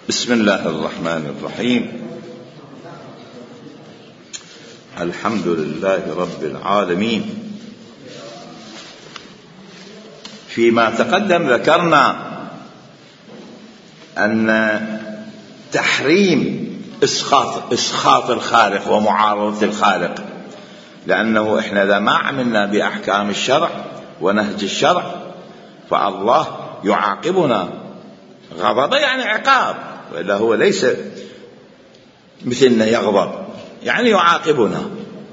بسم الله الرحمن الرحيم. الحمد لله رب العالمين. فيما تقدم ذكرنا أن تحريم إسخاط الخالق ومعارضة الخالق، لأنه إحنا إذا ما عملنا بأحكام الشرع ونهج الشرع فالله يعاقبنا غضب، يعني عقاب، وإلا هو ليس مثلنا يغضب، يعني يعاقبنا.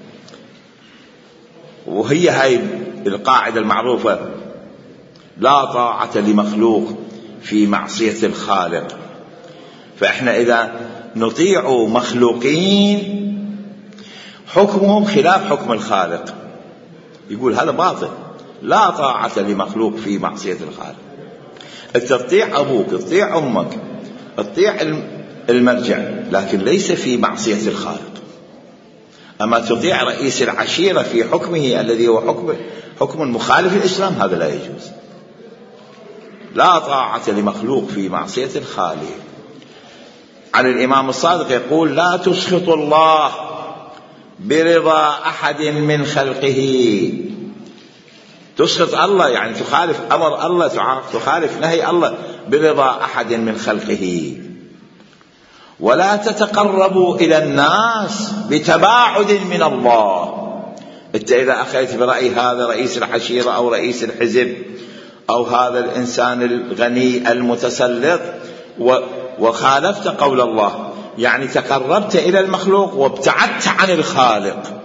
وهي هاي القاعدة المعروفة: لا طاعة لمخلوق في معصية الخالق. فإحنا إذا نطيع مخلوقين حكمهم خلاف حكم الخالق، يقول هذا باطل. لا طاعة لمخلوق في معصية الخالق. تطيع أبوك، تطيع أمك، تطيع المرجع، لكن ليس في معصية الخالق. أما تطيع رئيس العشيرة في حكمه الذي هو حكم مخالف الإسلام، هذا لا يجوز. لا طاعة لمخلوق في معصية الخالق. عن الإمام الصادق يقول: لا تسخط الله برضا أحد من خلقه. تسخط الله يعني تخالف أمر الله، تخالف نهي الله برضا أحد من خلقه. ولا تتقربوا إلى الناس بتباعد من الله. أنت إذا أخذت برأي هذا رئيس العشيرة أو رئيس الحزب أو هذا الإنسان الغني المتسلط وخالفت قول الله، يعني تقربت إلى المخلوق وابتعدت عن الخالق.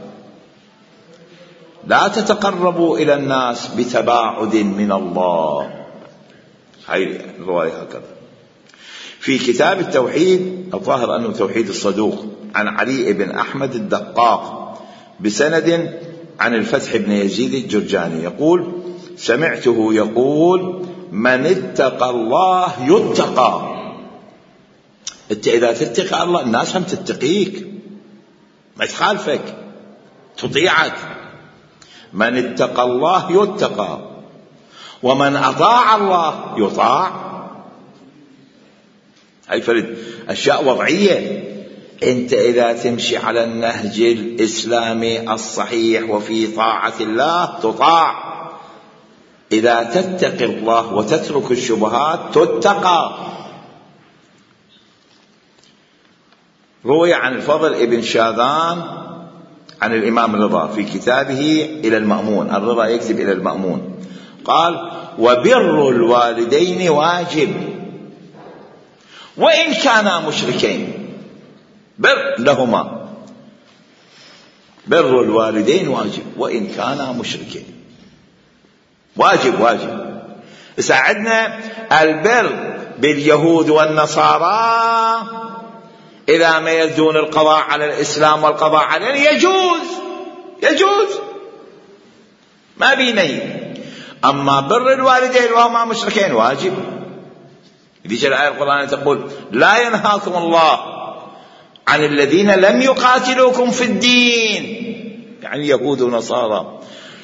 لا تتقربوا إلى الناس بتباعد من الله. هاي الرواية هكذا. في كتاب التوحيد الظاهر أنه توحيد الصدوق، عن علي بن أحمد الدقاق بسند عن الفتح بن يزيد الجرجاني يقول: سمعته يقول: من اتقى الله يتقى. انت إذا تتقى الله الناس هم تتقيك، ما تخالفك، تطيعك. من اتقى الله يتقى، ومن أطاع الله يطاع. هاي فرد أشياء وضعية. أنت إذا تمشي على النهج الإسلامي الصحيح وفي طاعة الله تطاع. إذا تتقي الله وتترك الشبهات تتقى. روي عن الفضل ابن شاذان عن الإمام الرضا في كتابه إلى المأمون، الرضا يكتب إلى المأمون، قال: وبر الوالدين واجب وإن كانا مشركين. بر لهما، بر الوالدين واجب وإن كانا مشركين. واجب. ساعدنا البر باليهود والنصارى إذا ما يدون القضاء على الإسلام والقضاء عليه يجوز ما بيني. أما بر الوالدين وهما مشركين واجب. يجي الآية القرآنية تقول: لا ينهاكم الله عن الذين لم يقاتلوكم في الدين، يعني يهود ونصارى.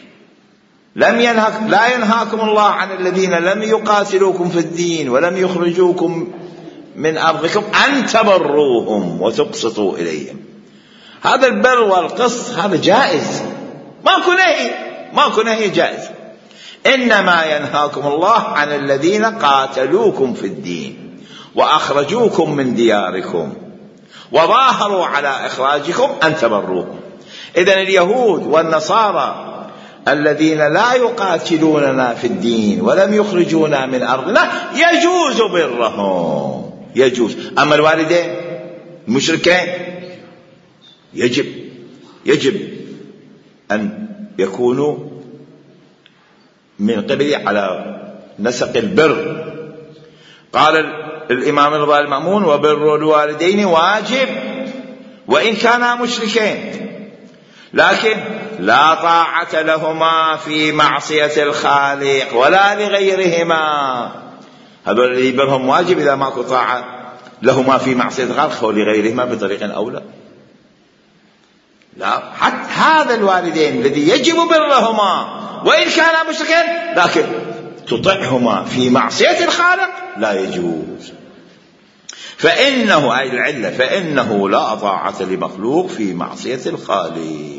لا ينهاكم الله عن الذين لم يقاتلوكم في الدين ولم يخرجوكم من أرضكم أن تبروهم وتقسطوا إليهم. هذا البر والقسط هذا جائز، ماكو نهي جائز. إنما ينهاكم الله عن الذين قاتلوكم في الدين وأخرجوكم من دياركم وظاهروا على إخراجكم أن تبروهم. إذن اليهود والنصارى الذين لا يقاتلوننا في الدين ولم يخرجونا من أرضنا يجوز برهم، يجوز. أما الوالدين المشركين يجب أن يكونوا من قبل على نسق البر. قال الإمام الرضا المأمون: وبر الوالدين واجب وإن كانا مشركين، لكن لا طاعة لهما في معصية الخالق ولا لغيرهما. هذول اللي برهم واجب إذا ماكو طاعة لهما في معصية الخالق ولغيرهما بطريق أولى. لا، حتى هذا الوالدين الذي يجب برهما وإن كانا مشركين، لكن تطعهما في معصية الخالق لا يجوز. فإنه أي العلة فإنه لا طاعة لمخلوق في معصية الخالق.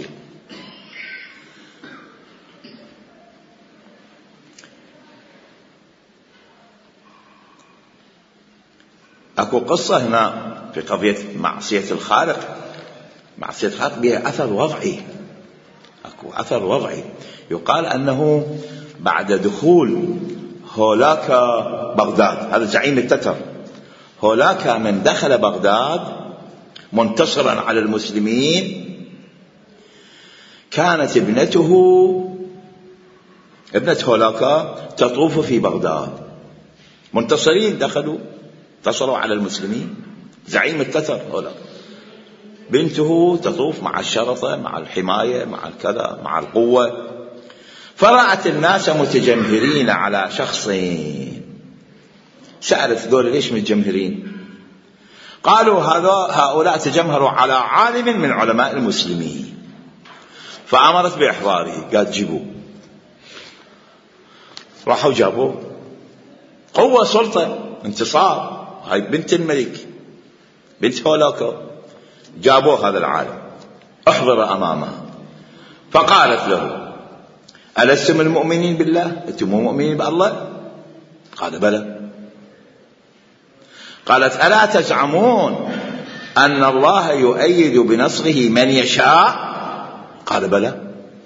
أكو قصة هنا في قضية معصية الخالق. معصية الخالق بها أثر وضعي. أكو أثر وضعي. يقال أنه بعد دخول هولاكا بغداد، هذا زعيم التتر، هولاكا من دخل بغداد منتصرا على المسلمين، كانت ابنة هولاكا تطوف في بغداد. منتصرين دخلوا انتصروا على المسلمين، زعيم التتر هولاكا، بنته تطوف مع الشرطة مع الحماية مع الكذا مع القوة. فرأت الناس متجمهرين على شخصين. سألت ذول ليش متجمهرين؟ قالوا هؤلاء تجمهروا على عالم من علماء المسلمين. فأمرت بإحضاره، قالت جيبوه. راحوا جابوه، قوة سلطة انتصار، هاي بنت الملك بنت هولاكا. جابوه هذا العالم، احضر أمامه، فقالت له ألستم المؤمنين بالله؟ أنتم مؤمنين بالله؟ قال بلى. قالت ألا تزعمون أن الله يؤيد بنصره من يشاء؟ قال بلى.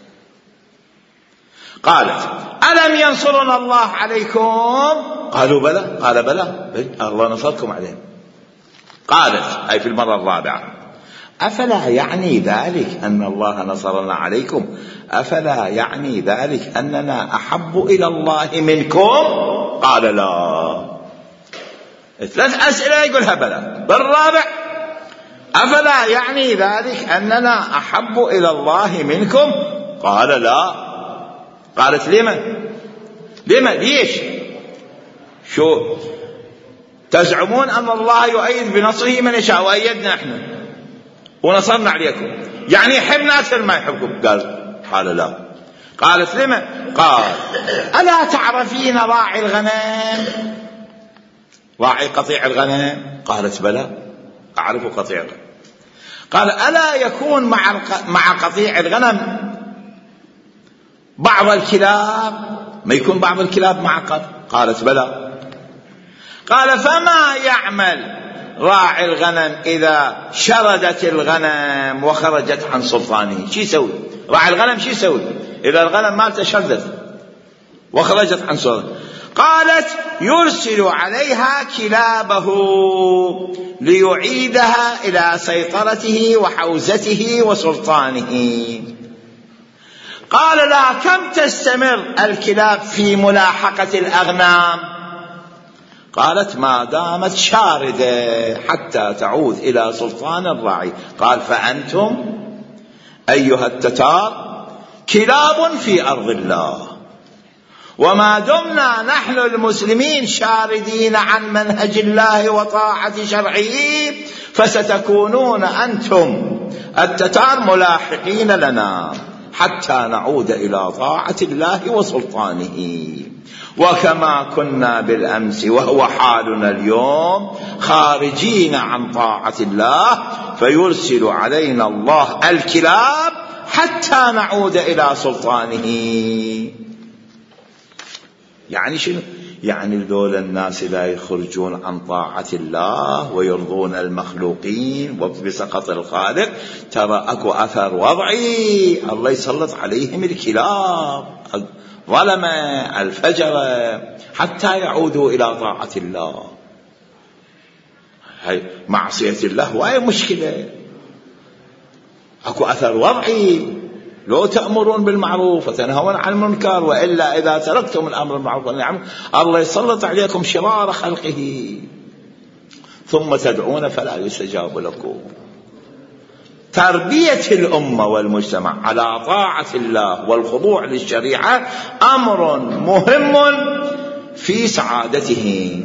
قالت ألم ينصرنا الله عليكم؟ قالوا بلى. قال بلى، الله نصركم عليهم. قالت أي في المرة الرابعة أفلا يعني ذلك أن الله نصرنا عليكم؟ أفلا يعني ذلك أننا أحب إلى الله منكم؟ قال لا. 3 أسئلة يقولها بلى. بالرابع أفلا يعني ذلك أننا أحب إلى الله منكم؟ قال لا. قالت لما ليش؟ شو تزعمون أن الله يؤيد بنصره من يشاء وأيدنا احنا ونصرنا عليكم، يعني يحبنا أكثر ما يحبكم؟ قال لا. قالت لما؟ قال ألا تعرفين راعي الغنم؟ راعي قطيع الغنم؟ قالت بلى أعرف قطيع الغنم. قال ألا يكون مع قطيع الغنم بعض الكلاب؟ ما يكون بعض الكلاب مع قطيع؟ قالت بلى. قال فما يعمل راعي الغنم إذا شردت الغنم وخرجت عن سلطانه؟ شو يسوي راعي الغنم؟ شو يسوي إذا الغنم مالته شردت وخرجت عن سلطانه؟ قالت يرسل عليها كلابه ليعيدها إلى سيطرته وحوزته وسلطانه. قال لا. كم تستمر الكلاب في ملاحقة الأغنام؟ قالت ما دامت شاردة حتى تعود إلى سلطان الراعي. قال فأنتم أيها التتار كلاب في أرض الله، وما دمنا نحن المسلمين شاردين عن منهج الله وطاعة شرعه فستكونون أنتم التتار ملاحقين لنا حتى نعود إلى طاعة الله وسلطانه. وكما كنا بالأمس وهو حالنا اليوم خارجين عن طاعة الله فيرسل علينا الله الكلاب حتى نعود إلى سلطانه. يعني شنو؟ يعني ذول الناس لا يخرجون عن طاعة الله ويرضون المخلوقين وبسقط الخالق، ترى أكو أثر وضعي، الله يسلط عليهم الكلاب ظلمة الفجرة حتى يعودوا إلى طاعة الله. هاي معصية الله وهي مشكلة. أكو أثر وضعي، لو تأمرون بالمعروف وتنهون عن المنكر، وإلا إذا تركتم الأمر بالمعروف والنهي الله يسلط عليكم شرار خلقه، ثم تدعون فلا يستجاب لكم. تربية الأمة والمجتمع على طاعة الله والخضوع للشريعة أمر مهم في سعادته،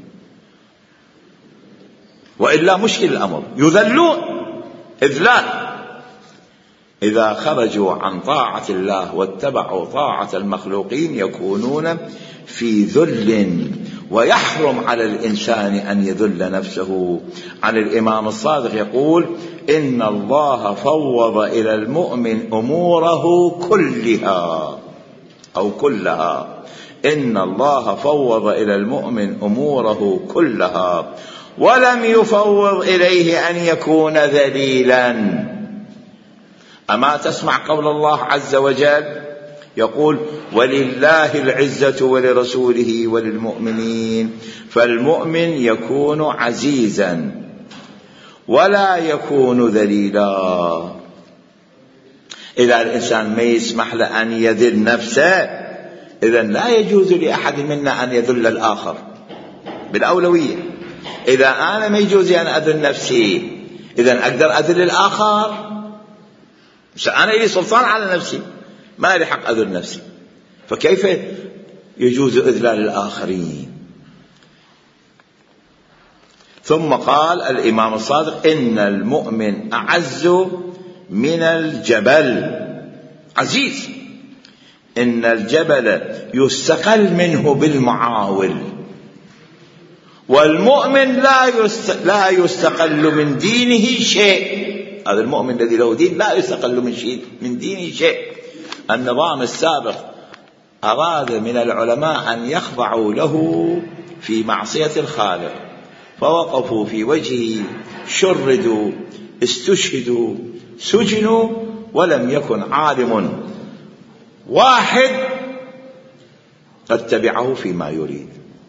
وإلا مشكل الأمر، يذلون إذلال. إذا خرجوا عن طاعة الله واتبعوا طاعة المخلوقين يكونون في ذل ويحرم على الإنسان أن يذل نفسه. عن الإمام الصادق يقول: إن الله فوض إلى المؤمن أموره كلها أو كلها، إن الله فوض إلى المؤمن أموره كلها ولم يفوض إليه أن يكون ذليلا. أما تسمع قول الله عز وجل يقول: ولله العزة ولرسوله وللمؤمنين. فالمؤمن يكون عزيزا ولا يكون ذليلا. إذا الإنسان ما يسمح له أن يذل نفسه، إذن لا يجوز لأحد منا أن يذل الآخر بالأولوية. إذا أنا ما يجوز أن أذل نفسي، إذن أقدر أذل الآخر؟ أنا لي سلطان على نفسي، ما لي حق أذل نفسي، فكيف يجوز إذلال الآخرين؟ ثم قال الإمام الصادق: إن المؤمن أعز من الجبل. عزيز. إن الجبل يستقل منه بالمعاول، والمؤمن لا يستقل من دينه شيء. هذا المؤمن الذي له دين لا يستقل من دينه شيء. النظام السابق أراد من العلماء أن يخضعوا له في معصية الخالق، فوقفوا في وجهه، شردوا، استشهدوا، سجنوا، ولم يكن عالم واحد قد تبعه فيما يريد.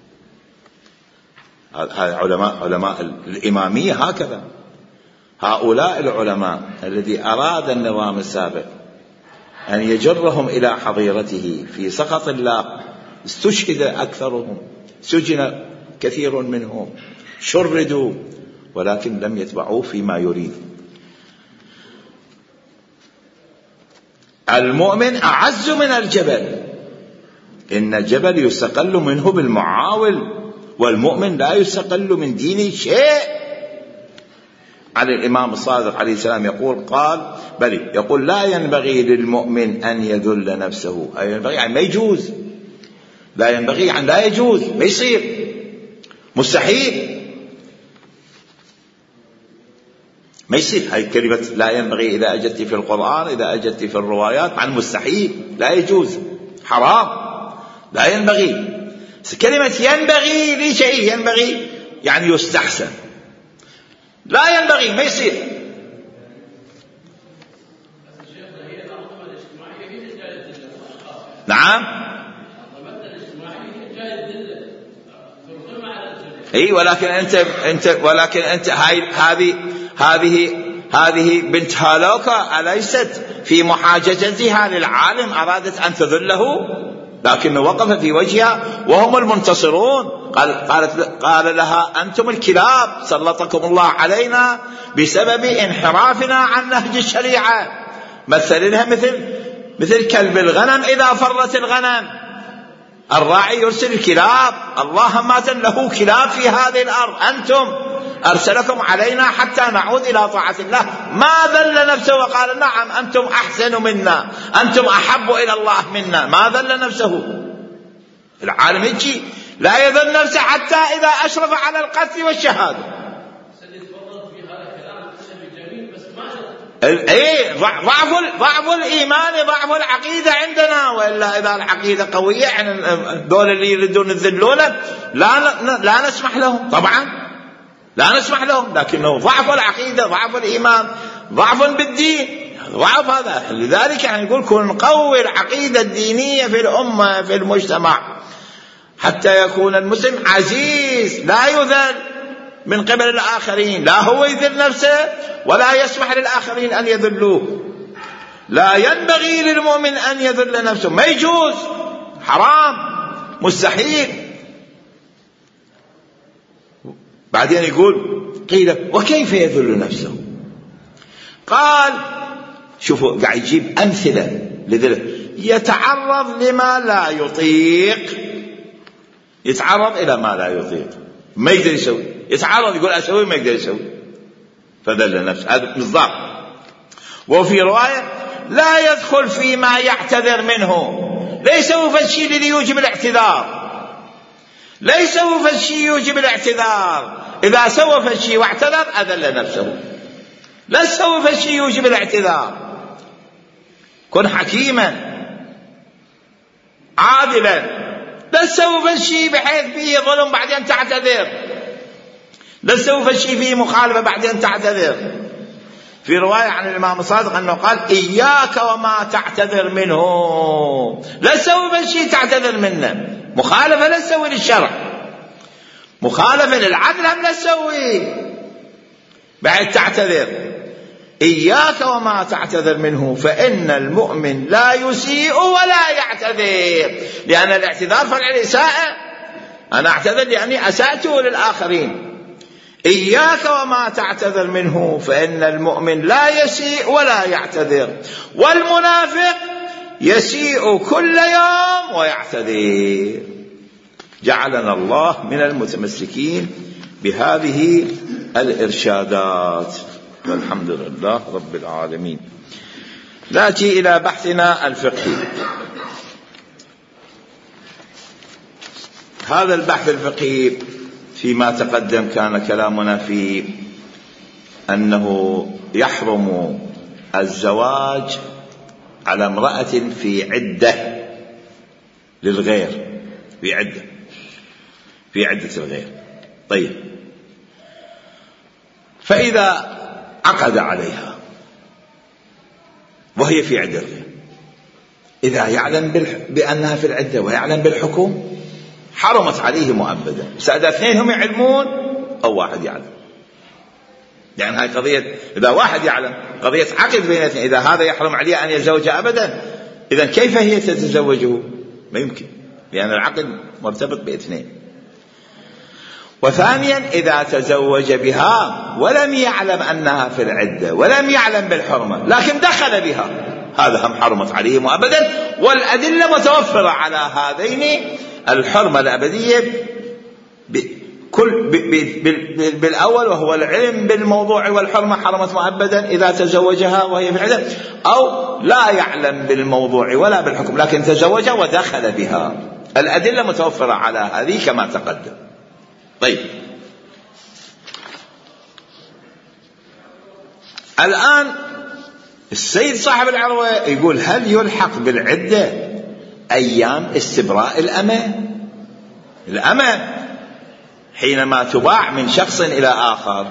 هذا علماء الإمامية هكذا. هؤلاء العلماء الذي أراد النظام السابق أن يجرهم إلى حظيرته في سخط الله، استشهد أكثرهم، سجن كثير منهم، شردوا، ولكن لم يتبعوه فيما يريد. المؤمن أعز من الجبل. إن الجبل يستقل منه بالمعاول، والمؤمن لا يستقل من دينه شيء. على الإمام الصادق عليه السلام يقول: لا ينبغي للمؤمن أن يذل نفسه. أي ينبغي يعني ما يجوز، لا ينبغي يعني لا يجوز، ما يصير، مستحيل، ما يصير. هاي كلمة لا ينبغي إذا أجدت في القرآن، إذا أجدت في الروايات، عن مستحيل، لا يجوز، حرام، لا ينبغي. كلمة ينبغي لشيء، ينبغي يعني يستحسن، لا ينبغي، ما يصير. نعم. اي ولكن انت هذه بنت هالوكا أليست في محاججتها للعالم أرادت أن تذله، لكنه وقف في وجهها وهم المنتصرون. قال لها: أنتم الكلاب، سلطكم الله علينا بسبب انحرافنا عن نهج الشريعة. مثل لها مثل كلب الغنم إذا فرت الغنم، الراعي يرسل الكلاب، الله مات له كلاب في هذه الأرض، أنتم أرسلكم علينا حتى نعود إلى طاعة الله. ما ذل نفسه وقال: نعم أنتم أحسن منا، أنتم أحب إلى الله منا، ما ذل نفسه. العالم يجي لا يذل نفسه حتى إذا أشرف على القتل والشهادة. ضعف الإيمان، ضعف العقيدة عندنا، وإلا إذا العقيدة قوية دول اللي يريدون يذلونه لا نسمح لهم، طبعا لا نسمح لهم، لكنه ضعف العقيدة، ضعف الإيمان، ضعف بالدين، ضعف هذا. لذلك يعني يقول: كن قوي العقيدة الدينية في الأمة، في المجتمع، حتى يكون المسلم عزيز لا يذل من قبل الآخرين، لا هو يذل نفسه ولا يسمح للآخرين أن يذلوه. لا ينبغي للمؤمن أن يذل نفسه، ما يجوز، حرام، مستحيل. بعدين يقول: قيل: وكيف يذل نفسه؟ قال: شوفوا قاعد يجيب أمثلة لذلك. يتعرض لما لا يطيق، يتعرض إلى ما لا يطيق، ما يقدر يسوي، يتعرض يقول أسوي، ما يقدر يسوي، فذل نفسه، هذا مصداق. وفي رواية: لا يدخل فيما يعتذر منه، ليس هو فالشيء الذي يوجب الاعتذار، لا يسوي فالشيء يوجب الاعتذار، إذا سوى فالشيء واعتذر أذل نفسه. لا تسوي فالشيء يوجب الاعتذار، كن حكيما عادلا، لا تسوي فالشيء بحيث فيه ظلم بعدين تعتذر، لا تسوي فالشيء فيه مخالفة بعدين تعتذر. في رواية عن الإمام الصادق أنه قال إياك وما تعتذر منه، لا تسوي فالشيء تعتذر منه، مخالفة لا تسوي للشرع، مخالفة للعدل هم لا تسوي بعد تعتذر. إياك وما تعتذر منه فإن المؤمن لا يسيء ولا يعتذر، لأن الاعتذار فرع الإساءة، أنا أعتذر لأني أسأت للآخرين. إياك وما تعتذر منه فإن المؤمن لا يسيء ولا يعتذر، والمنافق يسيء كل يوم ويعتذر. جعلنا الله من المتمسكين بهذه الإرشادات، والحمد لله رب العالمين. نأتي إلى بحثنا الفقهي. هذا البحث الفقهي فيما تقدم كان كلامنا في أنه يحرم الزواج على امرأة في عدة للغير، في عدة الغير. طيب، فإذا عقد عليها وهي في عدة الغير، إذا يعلم بأنها في العدة ويعلم بالحكم حرمت عليه مؤبدا، سأدا اثنين هم يعلمون أو واحد يعلم، يعني هاي قضية إذا واحد يعلم قضية عقد بين اثنين، إذا هذا يحرم عليه أن يتزوج أبدا، إذا كيف هي تتزوجه؟ ما يمكن، لأن العقد مرتبط باثنين. وثانيا إذا تزوج بها ولم يعلم أنها في العدة ولم يعلم بالحرمة لكن دخل بها، هذا هم حرمت عليه مؤبدا، والأدلة متوفرة على هذين الحرمة الأبدية بالأول وهو العلم بالموضوع والحرمة حرمت مؤبدا إذا تزوجها وهي في العدة، أو لا يعلم بالموضوع ولا بالحكم لكن تزوجها ودخل بها، الأدلة متوفرة على هذه كما تقدم. طيب، الآن السيد صاحب العروة يقول هل يلحق بالعدة أيام استبراء الأمة حينما تباع من شخص إلى آخر؟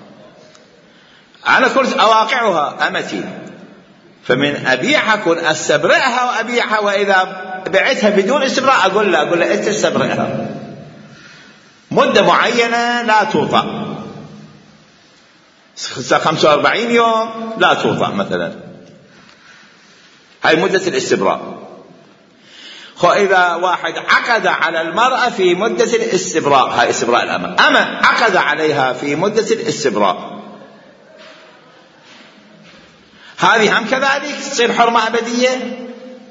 أنا كنت أواقعها أمتي، فمن أبيعها كن أستبرئها وأبيعها، وإذا بعتها بدون استبراء أقول له أنت استبرئها مدة معينة لا توطأ، 45 يوم لا توطأ مثلا، هاي مدة الاستبراء. إذا واحد عقد على المرأة في مدة الاستبراء، هاي استبراء الأمة، عقد عليها في مدة الاستبراء، هذه هم كذلك تصير حرمة أبدية.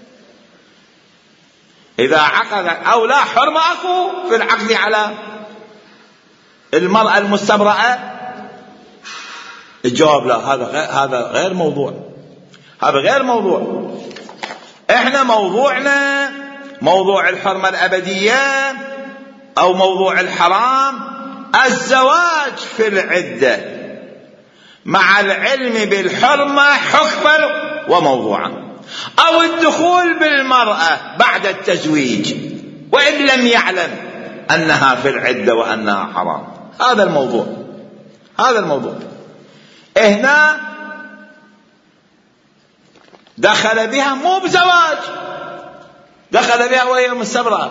إذا عقد أو لا حرمة أكو في العقد على المرأة المستبرأة؟ الجواب لا، هذا غير موضوع، هذا غير موضوع. احنا موضوعنا موضوع الحرمة الأبدية أو موضوع الحرام، الزواج في العدة مع العلم بالحرمة حكما وموضوعا، أو الدخول بالمرأة بعد التزويج وإن لم يعلم أنها في العدة وأنها حرام. هذا الموضوع. هنا دخل بها مو بزواج، دخل بها وهي مستبرأة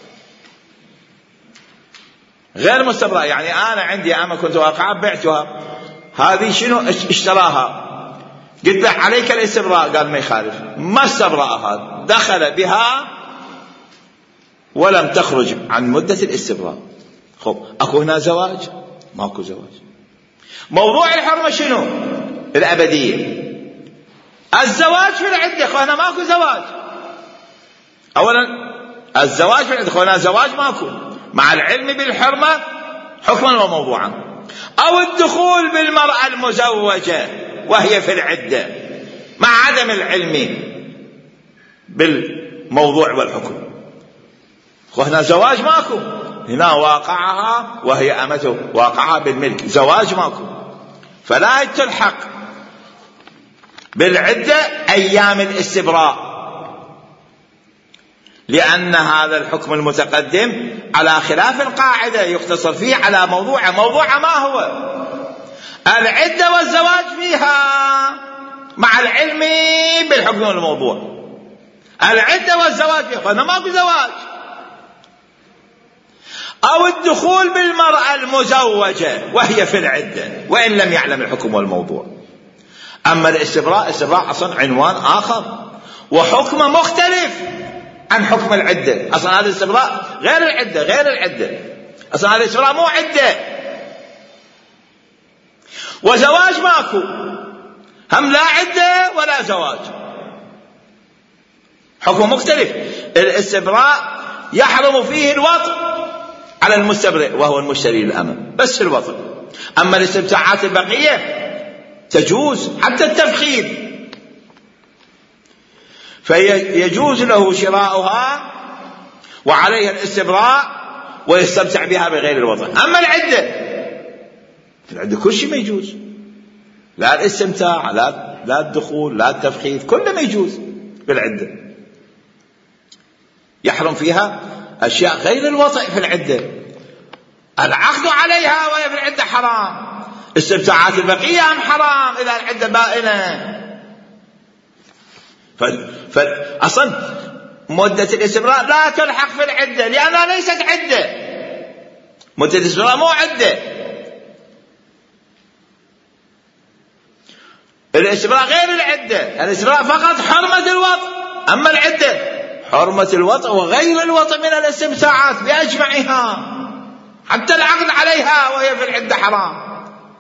غير مستبرأة، يعني أنا عندي أما كنت واقعة بعتها، هذه شنو اشتراها، قلت له عليك الاستبراء، قال ما يخالف، ما استبرأها، دخل بها ولم تخرج عن مدة الاستبراء. أكو هنا زواج؟ ماكو زواج. موضوع الحرمة شنو؟ الأبدية. الزواج في العدة، هنا ماكو زواج. أولا الزواج في العدة، هنا زواج ماكو، مع العلم بالحرمة حكما وموضوعا، أو الدخول بالمرأة المزوجة وهي في العدة مع عدم العلم بالموضوع والحكم، هنا زواج ماكو، هنا واقعها وهي أمته، واقعها بالملك، زواج ماكو. فلا تلحق بالعدة أيام الاستبراء، لأن هذا الحكم المتقدم على خلاف القاعدة يقتصر فيه على موضوع ما هو العدة والزواج فيها، مع العلم بالحكم والموضوع. العدة والزواج فيها، فأنا ماكو زواج. أو الدخول بالمرأة المزوجة وهي في العدة وإن لم يعلم الحكم والموضوع. أما الاستبراء أصلا عنوان آخر وحكم مختلف عن حكم العدة. أصلا هذا الاستبراء غير العدة. أصلا هذا الاستبراء مو عدة. وزواج ماكو، هم لا عدة ولا زواج، حكم مختلف. الاستبراء يحرم فيه الوطء على المستبرئ وهو المشتري الأمة، بس الوطء. أما الاستمتاعات البقية تجوز، حتى التفخير، فيجوز له شراؤها وعليها الاستبراء ويستمتع بها بغير الوطء. أما العدة كل شيء ما يجوز، لا الاستمتاع، لا الدخول، لا التفخير، كله ما يجوز بالعدة. يحرم فيها أشياء غير الوطء في العدة. العقد عليها وهي في العدة حرام، استمتاعات البقية هم حرام إذا العدة بائنة. فأصلا مدة الاستبراء لا تلحق في العدة لأنها ليست عدة. مدة الاستبراء مو عدة. الاستبراء غير العدة، الاستبراء فقط حرمة الوطء. أما العدة حرمة الوطء وغير الوطء من الاستمتاعات بأجمعها، حتى العقد عليها وهي في العدة حرام.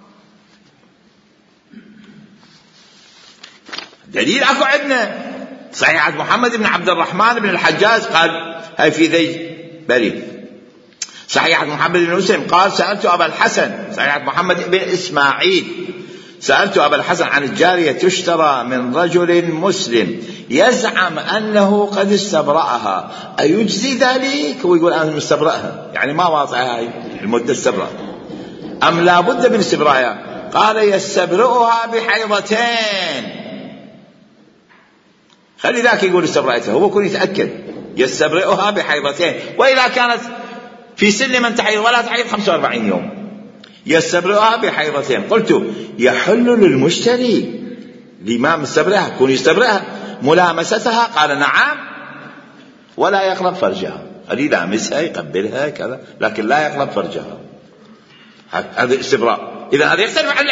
دليل أكو عندنا صحيحة محمد بن عبد الرحمن بن الحجاج قال هاي في ذي بريد. صحيحة محمد بن مسلم قال سألت أبا الحسن، صحيحة محمد بن إسماعيل، سألت أبا الحسن عن الجارية تشترى من رجل مسلم يزعم أنه قد استبرأها أيجزي ذلك؟ ويقول أنا مستبرأها، يعني ما واضحة هاي المدة استبرأ، أم لا بد من استبرأها؟ قال يستبرئها بحيضتين. خلي ذاك يقول استبرأتها، هو يكون يتأكد يستبرئها بحيضتين. وإذا كانت في سن من تحيض ولا تحيض 45 يوم يستبرئها بحيضتين. قلت يحل للمشتري لما مستبرئها يكون يستبرئها ملامستها؟ قال نعم، ولا يقرب فرجها. قال يلامسها يقبلها كذا لكن لا يقرب فرجها. هذا استبراء. إذا هذا يختلف عن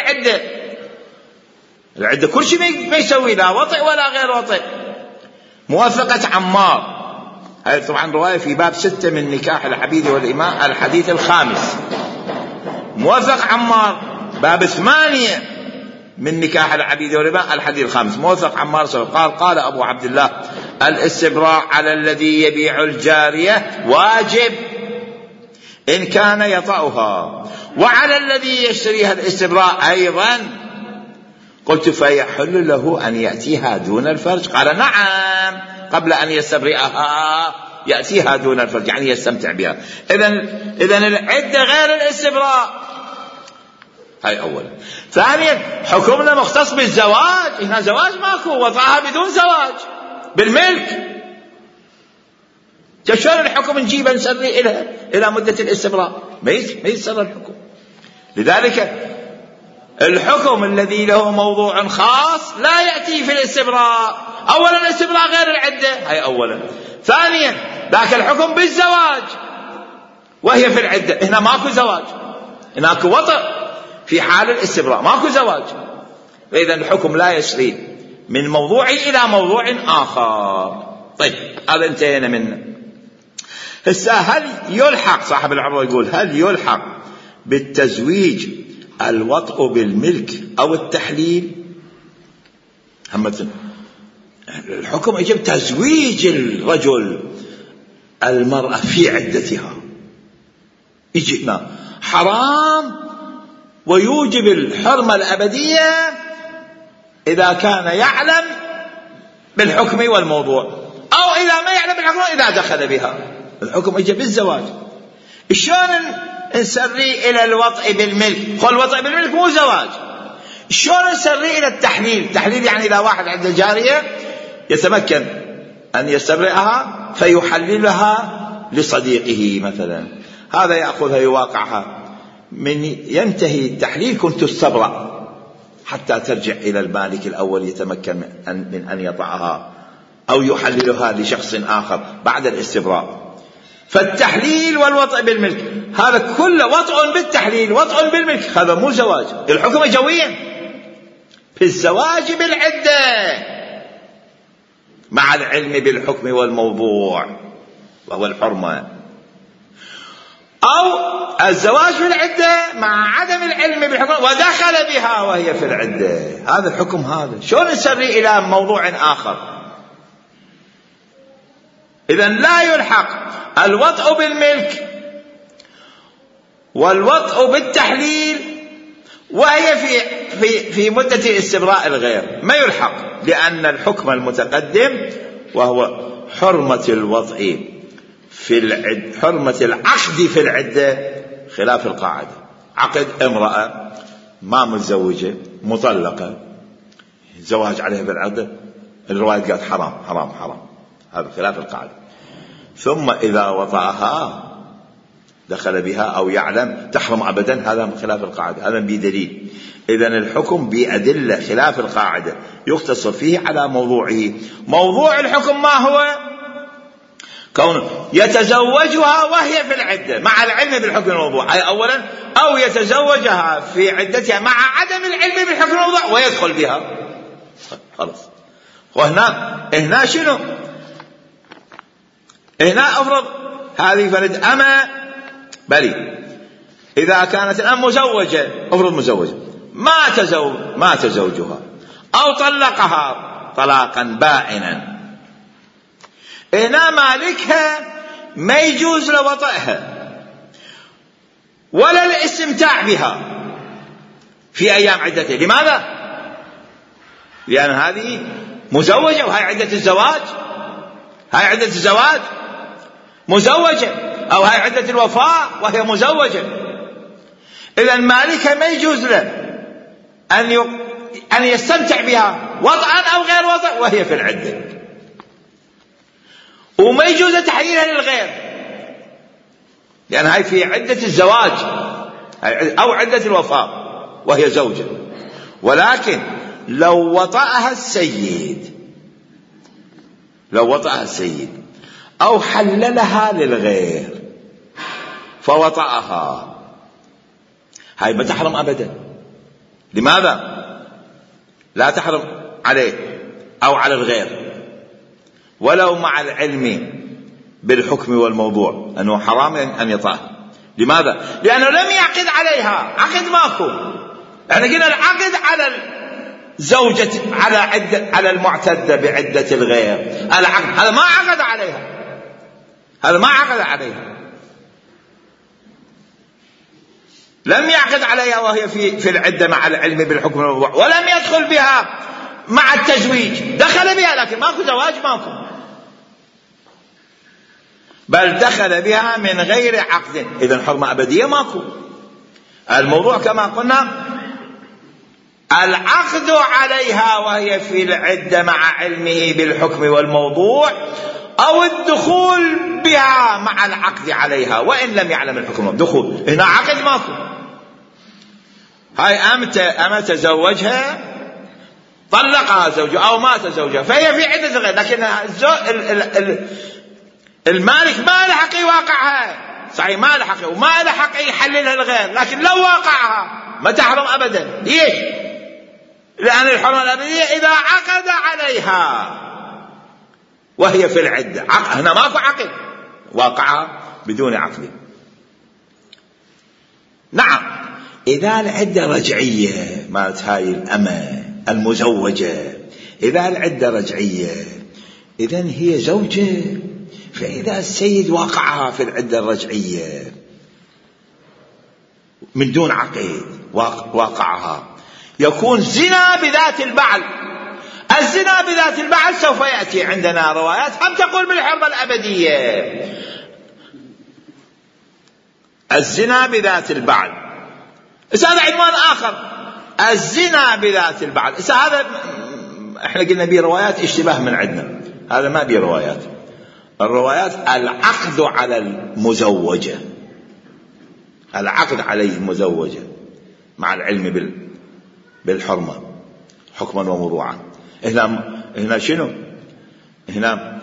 العدة كل شيء ما يسوي، لا وطئ ولا غير وطئ. موافقة عمار، هذه طبعا رواية في باب 6 من نكاح العبيد والإماء الحديث الخامس. موافق عمار باب 8 من نكاح العبيد والإماء الحديث الخامس. موافق عمار قال أبو عبد الله الاستبراء على الذي يبيع الجارية واجب إن كان يطأها، وعلى الذي يشتريها الاستبراء أيضا. قلت فيحل له أن يأتيها دون الفرج؟ قال نعم، قبل أن يستبرئها يأتيها دون الفرج، يعني يستمتع بها. إذن العدة غير الاستبراء. هاي أولا. ثانيا حكمنا مختص بالزواج. هنا زواج ماكو، وضعها بدون زواج بالملك. شلون الحكم نجيبه نسري إلى مدة الاستبراء؟ ما يسر الحكم. لذلك الحكم الذي له موضوع خاص لا يأتي في الاستبراء. أولا الاستبراء غير العدة، هاي أولا. ثانيا ذاك الحكم بالزواج وهي في العدة. هنا ماكو زواج، هناك وطئ في حال الاستبراء، ماكو زواج. فإذا الحكم لا يسري من موضوع إلى موضوع آخر. طيب هذا انتهينا منه. هسه هل يلحق، صاحب العروة يقول هل يلحق بالتزويج الوطء بالملك أو التحليل؟ همتنا الحكم يجب تزويج الرجل المرأة في عدتها، يجينا حرام ويوجب الحرمة الأبدية إذا كان يعلم بالحكم والموضوع، أو إذا ما يعلم بالحكم إذا دخل بها. الحكم يجب بالزواج. شلون نسري إلى الوطء بالملك؟ الوطء بالملك مو زواج. شلون نسري إلى التحليل؟ التحليل يعني إذا واحد عنده جارية يتمكن أن يستبرئها فيحللها لصديقه مثلا، هذا يأخذها يواقعها، من ينتهي التحليل كنت تستبرأ حتى ترجع إلى المالك الأول يتمكن من أن يطعها أو يحللها لشخص آخر بعد الاستبراء. فالتحليل والوطء بالملك هذا كله وطء بالتحليل وطء بالملك، هذا مو زواج. الحكم جويا في الزواج بالعدة مع العلم بالحكم والموضوع وهو الحرمة، أو الزواج في العدة مع عدم العلم بالحكم ودخل بها وهي في العدة. هذا الحكم. هذا شلون نسري إلى موضوع آخر؟ إذن لا يلحق الوطء بالملك والوطء بالتحليل وهي في مدة استبراء الغير، ما يلحق، لأن الحكم المتقدم وهو حرمة الوطء في العدة، حرمة العقد في العدة خلاف القاعدة. عقد امرأة ما متزوجة مطلقة زواج عليها بالعدة، الرواية قالت حرام حرام حرام، هذا خلاف القاعدة. ثم إذا وطأها دخل بها أو يعلم تحرم أبدا، هذا من خلاف القاعدة، هذا بدليل. إذن الحكم بأدلة خلاف القاعدة يقتصر فيه على موضوعه. موضوع الحكم ما هو؟ كونه يتزوجها وهي في العدة مع العلم بالحكم الموضوع، أي أولا، أو يتزوجها في عدتها مع عدم العلم بالحكم الموضوع ويدخل بها، خلاص. وهنا شنو؟ هنا أفرض هذه فرد أما بلي، إذا كانت الأم مزوجة، أفرض مزوجة مات زوجها أو طلقها طلاقا بائنا، هنا مالكها ما يجوز له وطئها ولا الاستمتاع بها في أيام عدتها. لماذا؟ لأن هذه مزوجة وهي عدة الزواج، هاي عدة الزواج مزوجة، أو هاي عدة الوفاة وهي مزوجة. إذن مالكها ما يجوز له أن يستمتع بها وطئا أو غير وطئ وهي في العدة، وما يجوز تحليلها للغير، لأن هاي في عدة الزواج أو عدة الوفاة وهي زوجة. ولكن لو وطأها السيد أو حللها للغير فوطأها، هاي ما تحرم أبدا. لماذا؟ لا تحرم عليه أو على الغير ولو مع العلم بالحكم والموضوع أنه حرام أن يطأها. لماذا؟ لأنه لم يعقد عليها، عقد ماكو. احنا قلنا العقد على زوجة على المعتدة بعدة الغير، العقد هذا ما عقد عليها، هذا ما عقد عليها، لم يعقد عليها وهي في العدة مع العلم بالحكم والموضوع، ولم يدخل بها مع التزويج، دخل بها لكن ماكو زواج، ماكو، بل دخل بها من غير عقد. إذن حرمة أبدية ماكو. الموضوع كما قلنا العقد عليها وهي في العدة مع علمه بالحكم والموضوع، أو الدخول بها مع العقد عليها وإن لم يعلم الحكم. دخول هنا عقد ماكو، هاي أمة تزوجها طلقها زوجها أو مات زوجها فهي في عدة غير، لكن المالك ما له حق يواقعها، صحيح ما له حق وما له حق يحللها الغير، لكن لو واقعها ما تحرم أبدا. ليش؟ لأن الحرمة الأبدية إذا عقد عليها وهي في العدة، هنا ماكو عقد، واقعها بدون عقد. نعم، إذا العدة رجعية مالت هاي الأمة المزوجة، إذا العدة رجعية إذن هي زوجة، فإذا السيد واقعها في العدة الرجعية من دون عقد واقعها يكون زنا بذات البعل. الزنا بذات البعل سوف يأتي عندنا روايات هم تقول بالحرمة الأبدية. الزنا بذات البعل. هذا عنوان آخر، الزنا بذات البعل. هذا احنا قلنا به روايات اشتباه من عندنا، هذا ما به روايات. الروايات العقد على المزوجة، العقد عليه المزوجة مع العلم بالحرمة حكما ومروعا. هنا شنو؟ هنا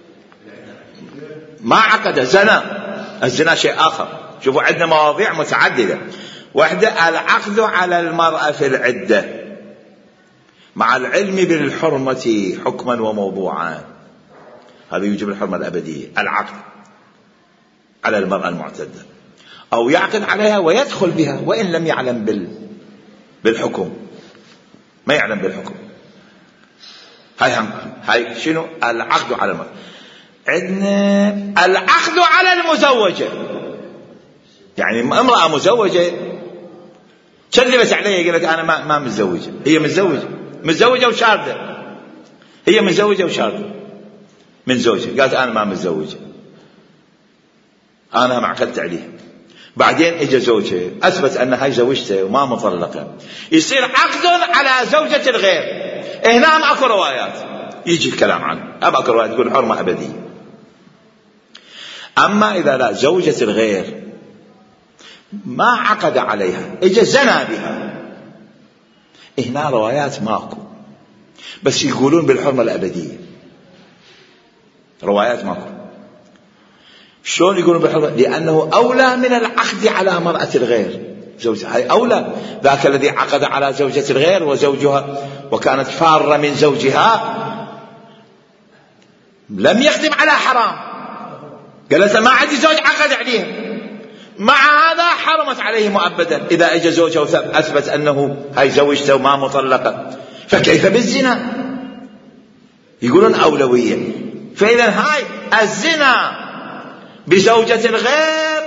ما عقد، زنا. الزنا شيء آخر. شوفوا عندنا مواضيع متعددة. واحدة العقد على المرأة في العدة مع العلم بالحرمة حكما وموضوعا، هذا يوجب الحرمة الأبدية. العقد على المرأة المعتدة، أو يعقد عليها ويدخل بها وإن لم يعلم بالحكم، ما يعلم بالحكم. هاي شنو؟ العقد على المرأة. عندنا العقد على المزوجة، يعني امرأة مزوجة كذبت عليه قالت أنا ما متزوجة. هي متزوجة وشاردة، هي متزوجة وشاردة من زوجها، قالت أنا ما متزوجة، أنا ما عقدت عليه. بعدين اجى زوجها اثبت ان هاي زوجته وما مطلقه، يصير عقد على زوجة الغير. هنا ما اكو روايات يجي الكلام عنه، اكو روايات تقول حرمة ابدية. اما اذا لا، زوجة الغير ما عقد عليها، اجى زنا بها، هنا روايات ماكو، بس يقولون بالحرمة الابدية. روايات ماكو. شلون يقولون بالحرمة؟ لأنه أولى من العقد على مرأة الغير، زوجها هاي أولى. ذاك الذي عقد على زوجة الغير وزوجها وكانت فارة من زوجها لم يقدم على حرام، قالت ما عندي زوج عقد عليها، مع هذا حرمت عليه مؤبدا. إذا اجى زوجها وأثبت أنه هاي زوجته وما مطلقة، فكيف بالزنا؟ يقولون أولوية. فإذا هاي الزنا بزوجة الغير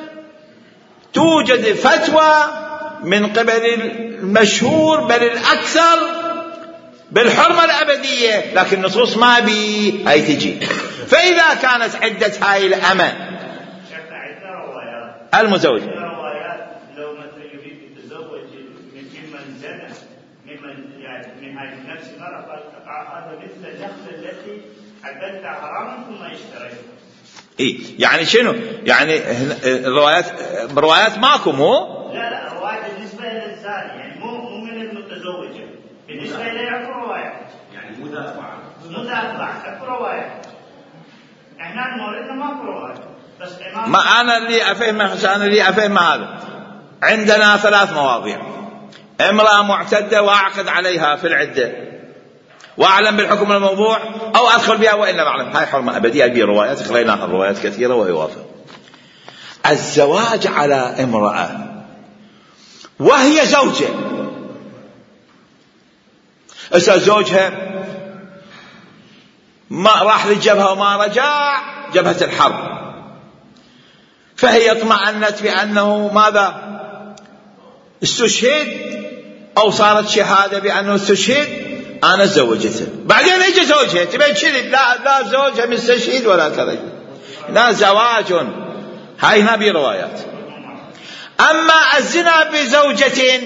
توجد فتوى من قبل المشهور بل الأكثر بالحرمة الأبدية، لكن نصوص ما بي هاي تجي. فإذا كانت عدة هاي الأمة المزوج لو مثلا يريد يتزوج ممن زنى من هاي نفس المرأة، هذا مثل النخلة التي عبدتها حراما ثم اشتريتها. يعني شنو؟ يعني روايات ماكو مو؟ لا روايات بالنسبة إلى الزاني، يعني مو من المتزوجة، بالنسبة إلى اكو روايات، يعني مدافع اكو روايات. احنا موردنا ماكو روايات، بس ما أنا اللي أفهم هذا. عندنا 3 مواضيع: امرأة معتدة وأعقد عليها في العدة وأعلم بالحكم الموضوع، أو أدخل بها وإن لم أعلم، هاي حرمة أبدية. هذه روايات قريناها، الروايات كثيرة ويوافق. الزواج على امرأة وهي زوجة، زوجها ما راح للجبهة وما رجع، جبهة الحرب، فهي اطمأنت بأنه ماذا؟ استشهد، أو صارت شهادة بأنه استشهد، أنا زوجته. بعدين يجي زوجها تبين شذب، لا زوجها مستشهد ولا كذا، لا زواج. هاي هنا بروايات. أما الزنا بزوجة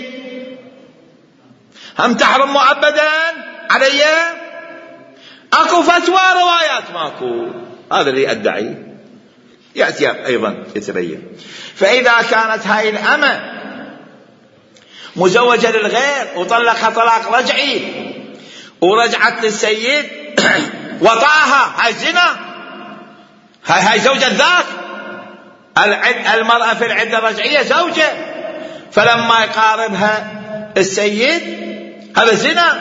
هم تحرم مؤبدا علي، أكو فتوى، روايات ماكو. هذا اللي أدعي يأتي أيضا يتبين. فإذا كانت هاي الأمة مزوجة للغير وطلقها طلاق رجعي ورجعت للسيد وطاها، هاي زنا، هاي زوجة ذاك. المرأة في العدة الرجعية زوجة، فلما يقاربها السيد هذا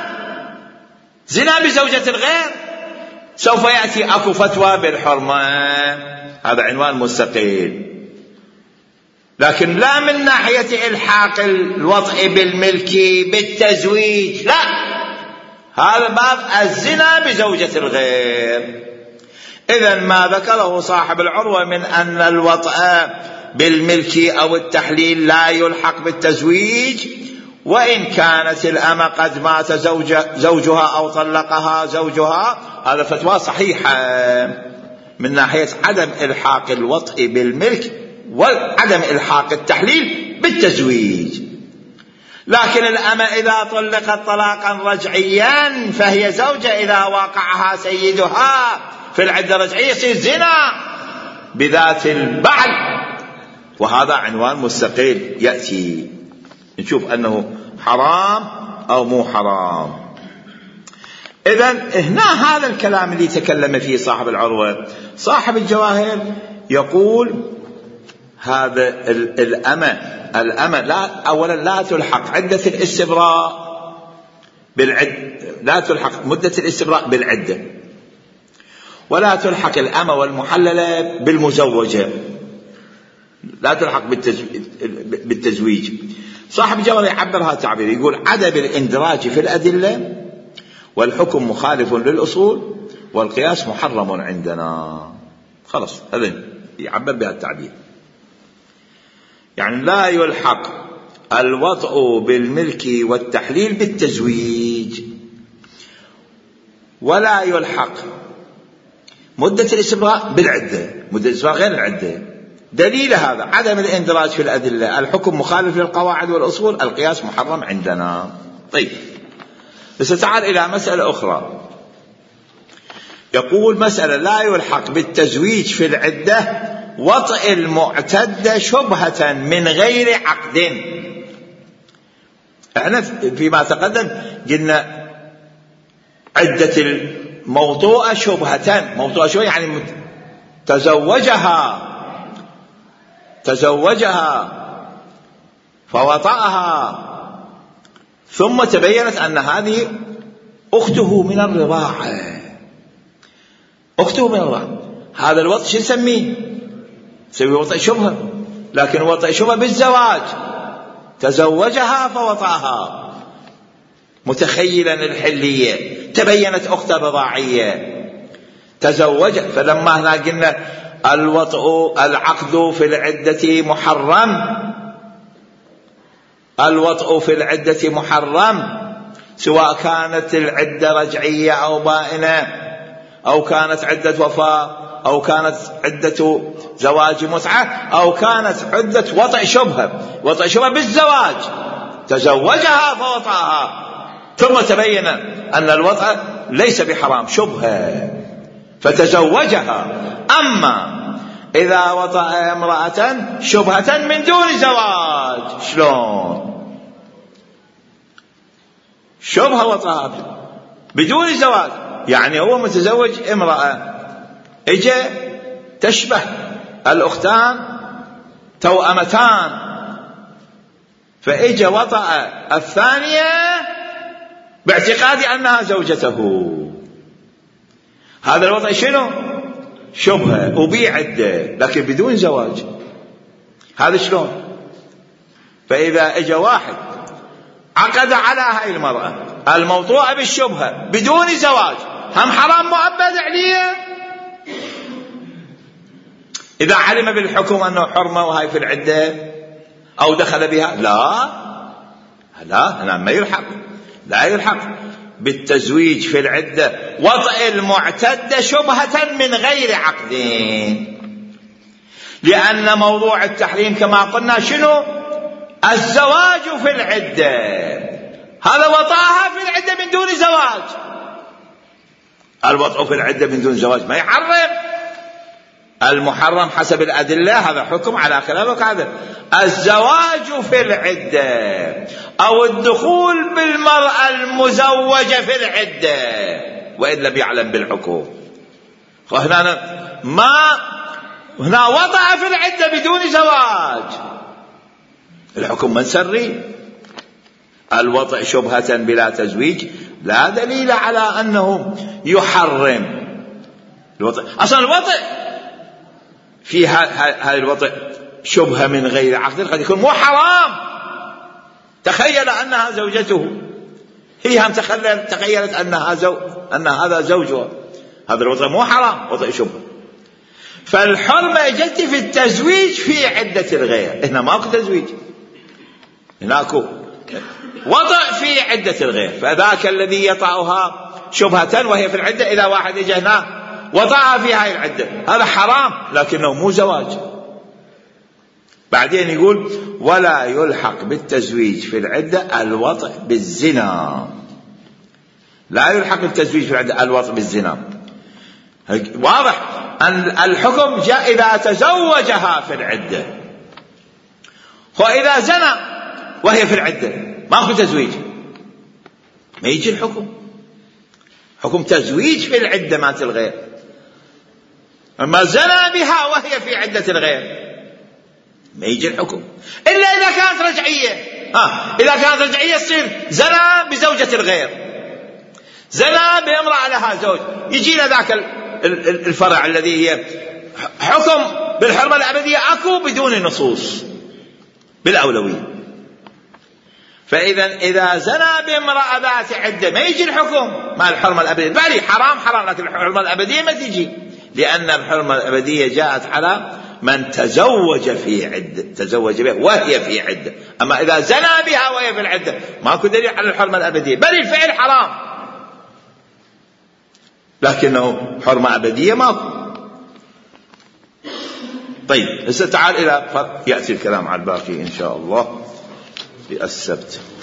زنا بزوجة الغير. سوف يأتي أكو فتوى بالحرمة، هذا عنوان مستقل، لكن لا من ناحية إلحاق الوطء بالملك بالتزويج، لا، هذا باب الزنا بزوجة الغير. إذن ما ذكره صاحب العروة من أن الوطء بالملك أو التحليل لا يلحق بالتزويج، وإن كانت الأمة قد مات زوجها أو طلقها زوجها، هذا فتوى صحيحة من ناحية عدم إلحاق الوطء بالملك وعدم إلحاق التحليل بالتزويج. لكن الأمة إذا طلقت طلاقا رجعيا فهي زوجة إذا وقعها سيدها في العدة الرجعية يصير زنا بذات البعل، وهذا عنوان مستقل يأتي نشوف أنه حرام أو مو حرام. إذن هنا هذا الكلام اللي تكلم فيه صاحب العروة. صاحب الجواهر يقول هذا الأمة لا أولا لا تلحق عدة الاستبراء لا تلحق مدة الاستبراء بالعدة، ولا تلحق الأمة والمحللة بالمزوجة، لا تلحق بالتزويج. صاحب الجواهر يعبر هذا التعبير، يقول عدم الاندراج في الأدلة والحكم مخالف للأصول والقياس محرم عندنا. خلاص هذا يعبر بهذا التعبير، يعني لا يلحق الوطء بالملك والتحليل بالتزويج، ولا يلحق مدة الاستبراء بالعدة، مدة الاستبراء غير العدة. دليل هذا عدم الاندراج في الأدلة، الحكم مخالف للقواعد والأصول، القياس محرم عندنا. طيب بس تعال إلى مسألة أخرى، يقول مسألة لا يلحق بالتزويج في العدة وطئ المعتدة شبهة من غير عقد. احنا فيما تقدم قلنا عدة الموطوءة شبهة، موطوءة شبهة يعني تزوجها فوطأها ثم تبينت أن هذه أخته من الرضاعة، أخته من الرضاعة. هذا الوطء شو نسميه؟ نسميه وطء شبهة، لكن وطء شبهة بالزواج، تزوجها فوطأها متخيلا الحلية، تبينت أخته الرضاعية تزوجت. فلما هنا قلنا الوطء العقد في العدة محرم، الوطء في العدة محرم سواء كانت العدة رجعية أو بائنة، أو كانت عدة وفاة، أو كانت عدة زواج متعة، أو كانت عدة وطئ شبهة، وطئ شبهة بالزواج، تزوجها فوطأها ثم تبين أن الوطئ ليس بحرام، شبهة فتزوجها. أما إذا وطأ امرأة شبهة من دون زواج، شلون؟ شبهة وطأها بدون زواج، يعني هو متزوج امرأة، اجى تشبه الأختان توأمتان، فاجى وطأ الثانية باعتقاد أنها زوجته. هذا الوطأ شنو؟ شبهة وبيع عدة لكن بدون زواج. هذا شلون؟ فإذا اجى واحد عقد على هاي المرأة الموضوعة بالشبهة بدون زواج، هم حرام مؤبد عليه؟ إذا علم بالحكم أنه حرمة وهاي في العدة أو دخل بها، لا ما يلحق، لا يلحق بالتزويج في العدة وطئ المعتدة شبهة من غير عقد، لأن موضوع التحريم كما قلنا شنو؟ الزواج في العدة. هذا وطئها في العدة من دون زواج، الوطء في العدة من دون زواج ما يحرم. المحرم حسب الأدلة هذا حكم على خلافك، هذا الزواج في العدة أو الدخول بالمرأة المزوجة في العدة وإن لم يعلم بالحكم. هنا وضع في العدة بدون زواج، الحكم منسري. الوطء شبهة بلا تزويج لا دليل على أنه يحرم الوطء. أصلا الوطء في هذا الوطء شبهة من غير عقد قد يكون مو حرام، تخيل أنها زوجته، هي هم تخيلت أن هذا زوجها، هذا الوطء مو حرام، وطء شبهة. فالحرمة جت في التزويج في عدة الغير، هنا ماكو تزويج، هناك وطء في عدة الغير. فذاك الذي يطأها شبهة وهي في العدة، إذا واحد يجي هنا وطأها في هاي العدة، هذا حرام لكنه مو زواج. بعدين يقول ولا يلحق بالتزويج في العدة الوطء بالزنا. لا يلحق بالتزويج في العدة الوطء بالزنا. واضح أن الحكم جاء إذا تزوجها في العدة، وإذا زنى وهي في العدة ما هو تزويج، ما يجي الحكم. حكم تزويج في العدة مات الغير. أما زنى بها وهي في عدة الغير ما يجي الحكم، إلا إذا كانت رجعية. إذا كانت رجعية يصير زنى بزوجة الغير، زنى بامرأة لها زوج، يجينا ذاك الفرع الذي هي حكم بالحرمة الأبدية أكو بدون نصوص بالأولوية. فإذا إذا زنى بامرأة ذات عدة ما يجي الحكم مع الحرمة الأبدية، بالي حرام، لكن الحرمة الأبدية ما تجي، لأن الحرمة الأبدية جاءت على من تزوج في عدة، تزوج بها وهي في عدة. أما إذا زنى بها وهي في العدة ماكو دليل على الحرمة الأبدية، بل الفعل حرام لكنه حرمة أبدية ماكو. طيب تعال إلى يأتي الكلام على الباقي إن شاء الله في السبت.